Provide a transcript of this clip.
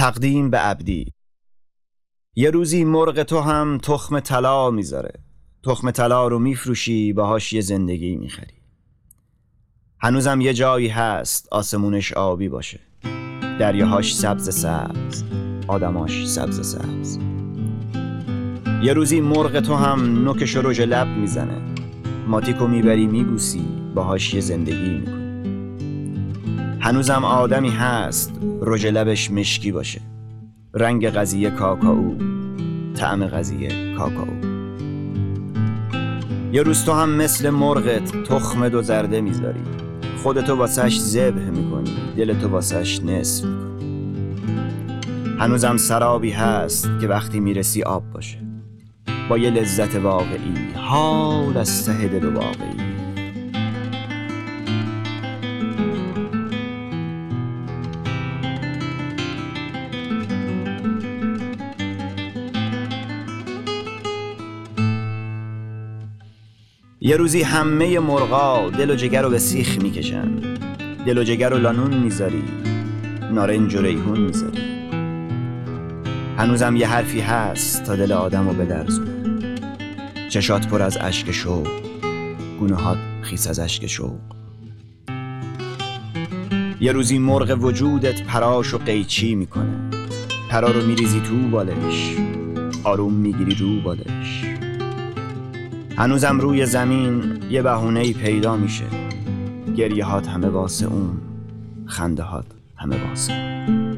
تقدیم به عبدی. یه روزی مرغ تو هم تخم طلا میذاره. تخم طلا رو میفروشی، باهاش یه زندگی میخری. هنوزم یه جایی هست آسمونش آبی باشه، دریاهاش سبز سبز، آدماش سبز سبز. یه روزی مرغ تو هم نوکش رژ لب میزنه، ماتیکو میبری میبوسی، باهاش یه زندگی میکنی. هنوزم آدمی هست رژ لبش مشکی باشه، رنگ قضیه کاکائو، طعم قضیه کاکائو. یه روز تو هم مثل مرغت تخم دو زرده میذاری، خودتو واسش ذبح میکنی، دلتو واسش نصف میکنی. هنوزم سرابی هست که وقتی میرسی آب باشه، با یه لذت واقعی، حال از ته دل واقعی. یه روزی همه مرغا دل و جگر رو به سیخ میکشن، دل و جگر رو لانون میذاری، نارنج و ریحون میذاری. هنوزم یه حرفی هست تا دل آدم رو بدرزونه، چشات پر از اشک شوق، گونه‌هات خیس از اشک شوق. یه روزی مرغ وجودت پراش و قیچی میکنه، پرا رو میریزی تو بالش، آروم میگیری رو بالش. هنوزم روی زمین یه بهونه‌ای پیدا میشه، گریه هات همه واسه اون، خنده هات همه واسه اون.